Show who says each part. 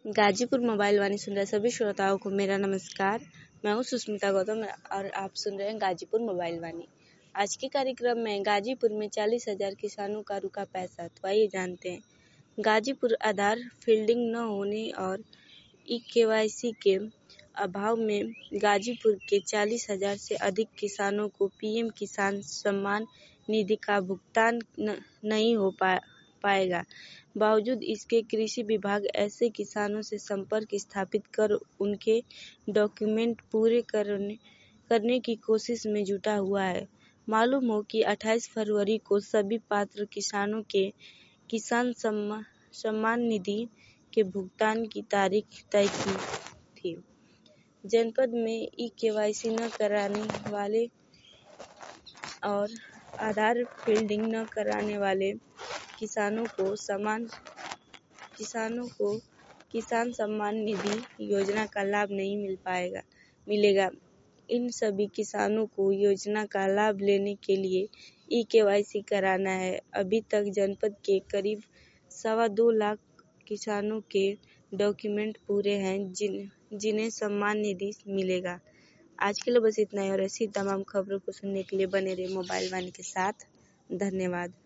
Speaker 1: Ghazipur mobile वाणी सुन रहे सभी श्रोताओं को मेरा नमस्कार। मैं हूं सुष्मिता गौतम और आप सुन रहे हैं गाजीपुर मोबाइल वाणी। आज के कार्यक्रम में गाजीपुर में 40,000 किसानों का रुका पैसा, तो आइए जानते हैं। गाजीपुर आधार फील्डिंग न होने और ई-केवाईसी के अभाव में गाजीपुर के 40,000 से अधिक किसानों को पीएम किसान सम्मान निधि का भुगतान नहीं हो पाएगा। बावजूद इसके कृषि विभाग ऐसे किसानों से संपर्क स्थापित कर उनके डॉक्यूमेंट पूरे करने की कोशिश में जुटा हुआ है। मालूम हो कि 28 फरवरी को सभी पात्र किसानों के किसान सम्मान निधि के भुगतान की तारीख तय की थी। जनपद में ई-केवाईसी न कराने वाले और आधार फील्डिंग न कराने वाले किसानों को किसान सम्मान निधि योजना का लाभ नहीं मिलेगा। इन सभी किसानों को योजना का लाभ लेने के लिए ई-केवाईसी कराना है। अभी तक जनपद के करीब 2.25 लाख किसानों के डॉक्यूमेंट पूरे हैं जिन्हें सम्मान निधि मिलेगा। आज के लिए बस इतना ही और ऐसी तमाम खबरों को सुनने के लिए बने रहे मोबाइल वाणी के साथ। धन्यवाद।